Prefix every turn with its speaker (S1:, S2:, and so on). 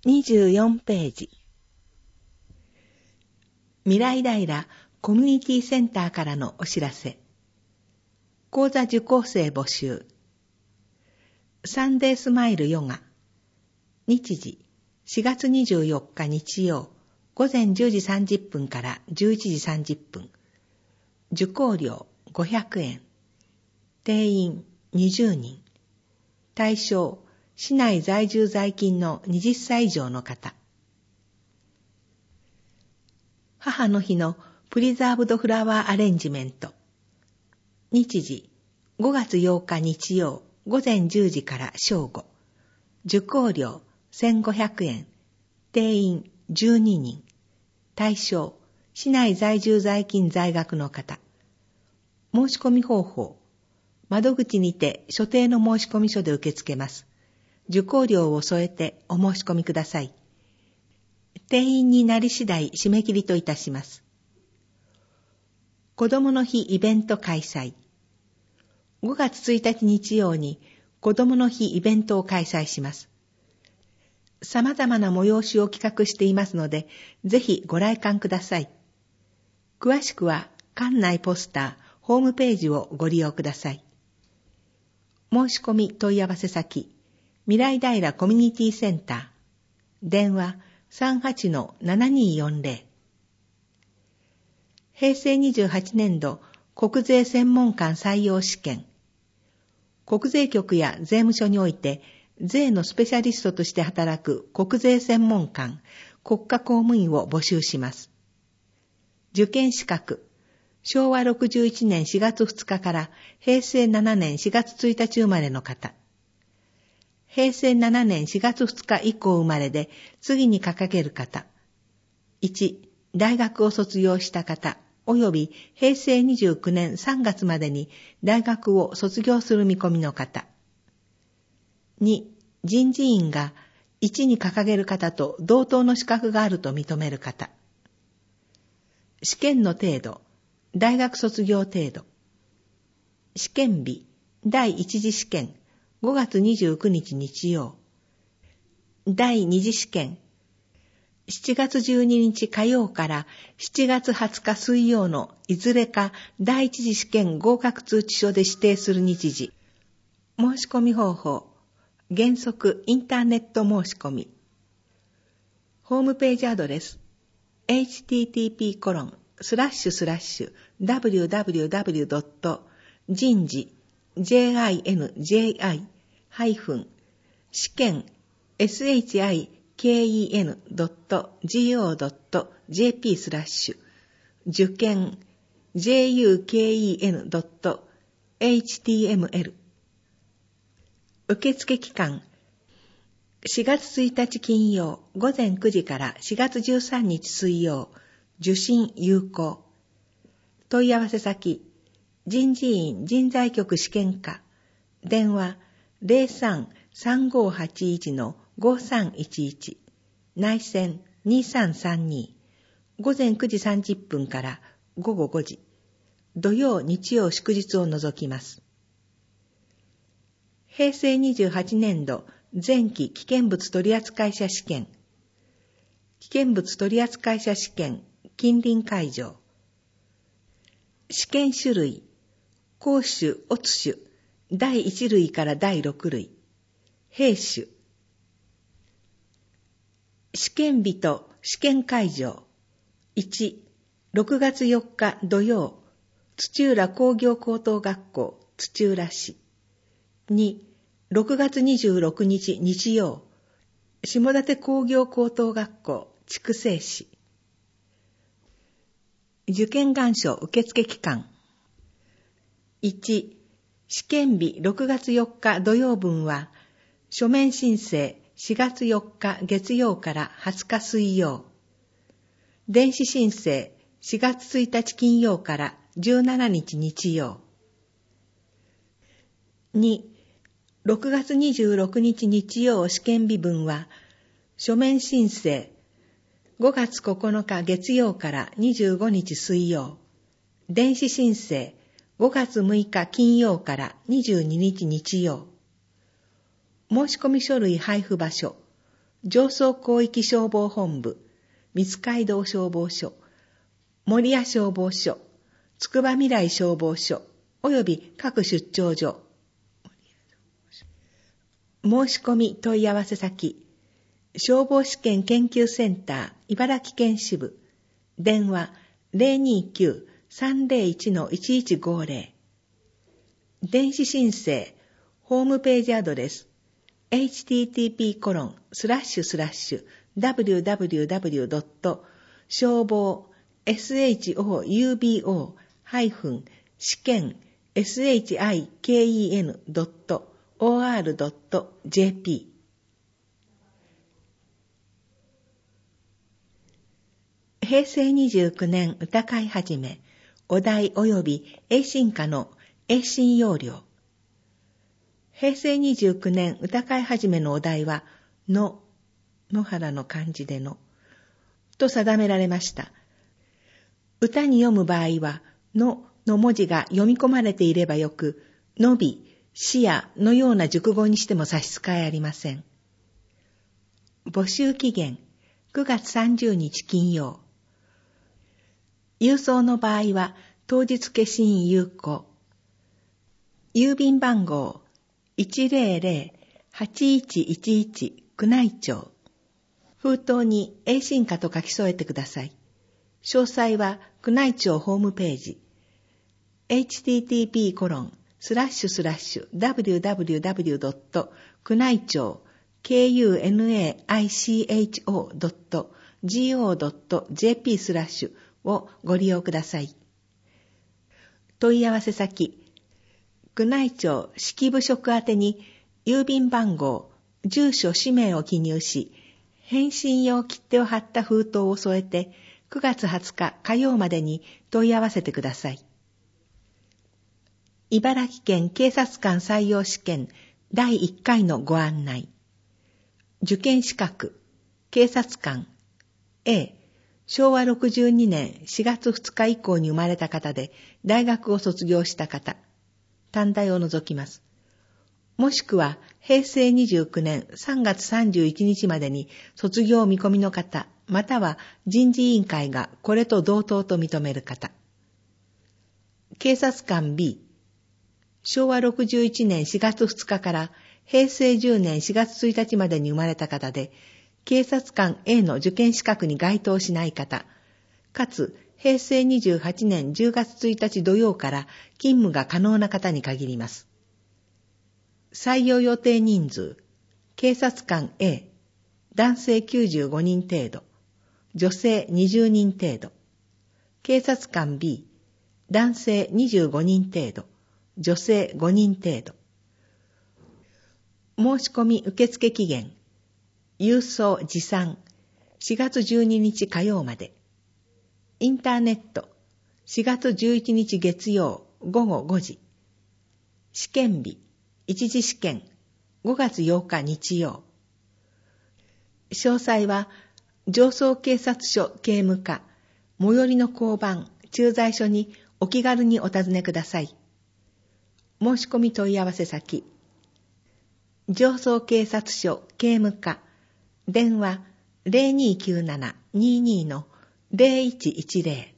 S1: 24ページ。未来平コミュニティセンターからのお知らせ。講座受講生募集。サンデースマイルヨガ。日時4月24日日曜午前10時30分から11時30分。受講料500円。定員20人。対象、市内在住在勤の20歳以上の方。母の日のプリザーブドフラワーアレンジメント。日時5月8日日曜午前10時から正午。受講料1500円。定員12人。対象、市内在住在勤在学の方。申し込み方法。窓口にて所定の申込書で受け付けます。受講料を添えてお申し込みください。定員になり次第締め切りといたします。子どもの日イベント開催。5月1日日曜に子どもの日イベントを開催します。様々な催しを企画していますので、ぜひご来館ください。詳しくは館内ポスター、ホームページをご利用ください。申し込み問い合わせ先、未来平コミュニティセンター。電話 38-7240。平成28年度国税専門官採用試験。国税局や税務署において税のスペシャリストとして働く国税専門官、国家公務員を募集します。受験資格。昭和61年4月2日から平成7年4月1日生まれの方。平成7年4月2日以降生まれで次に掲げる方。1、大学を卒業した方、及び平成29年3月までに大学を卒業する見込みの方。2、人事院が1に掲げる方と同等の資格があると認める方。試験の程度。大学卒業程度。試験日、第一次試験、5月29日日曜。第二次試験、7月12日火曜から7月20日水曜のいずれか第一次試験合格通知書で指定する日時。申し込み方法、原則インターネット申し込み。ホームページアドレス、http://www.jinji-shiken.go.jp/ 受験 juken.html 受付期間4月1日金曜午前9時から4月13日水曜受信有効。問い合わせ先、人事院人材局試験課、電話 03-3581-5311、内線2332、午前9時30分から午後5時、土曜日曜祝日を除きます。平成28年度前期危険物取扱者試験、危険物取扱者試験近隣会場。試験種類、公種、乙種、第1類から第6類、兵種。試験日と試験会場。1、6月4日土曜、土浦工業高等学校、土浦市。2、6月26日日曜、下館工業高等学校、筑西市。受験願書受付期間。1、試験日6月4日土曜分は、書面申請4月4日月曜から20日水曜。電子申請4月1日金曜から17日日曜。2、6月26日日曜試験日分は、書面申請5月9日月曜から25日水曜。電子申請5月6日金曜から22日日曜。申込書類配布場所、 上層広域消防本部、三街道消防署、守谷消防署、つくば未来消防署、および各出張所。申し込み問い合わせ先、消防試験研究センター茨城県支部、電話 029-301-1150。電子申請、ホームページアドレス、http://www. 消防 shoubo-shiken.or.jp。 平成29年歌会始め、お題及び英進歌の英進要領。平成29年歌会始めのお題は、野原の漢字での、と定められました。歌に読む場合は、の文字が読み込まれていればよく、のび、しやのような熟語にしても差し支えありません。募集期限、9月30日金曜。郵送の場合は、当日消印有効。郵便番号、100-8111 宮内庁。封筒に英進歌と書き添えてください。詳細は宮内庁ホームページ http://www. 宮内庁 kunaicho.go.jp/ をご利用ください。問い合わせ先、宮内庁式部職宛てに郵便番号、住所、氏名を記入し、返信用切手を貼った封筒を添えて、9月20日火曜までに問い合わせてください。茨城県警察官採用試験第1回のご案内。受験資格、警察官 A、昭和62年4月2日以降に生まれた方で、大学を卒業した方、短大を除きます。もしくは平成29年3月31日までに卒業見込みの方、または人事委員会がこれと同等と認める方。警察官 B、昭和61年4月2日から平成10年4月1日までに生まれた方で、警察官 A の受験資格に該当しない方、かつ平成28年10月1日土曜から勤務が可能な方に限ります。採用予定人数、警察官 A、男性95人程度、女性20人程度。警察官 B、男性25人程度、女性5人程度。申し込み受付期限、郵送持参、4月12日火曜まで。インターネット、4月11日月曜午後5時。試験日、一次試験、5月8日日曜。詳細は、上層警察署警務課、最寄りの交番、駐在所にお気軽にお尋ねください。申し込み問い合わせ先、上層警察署警務課、電話 0297-22-0110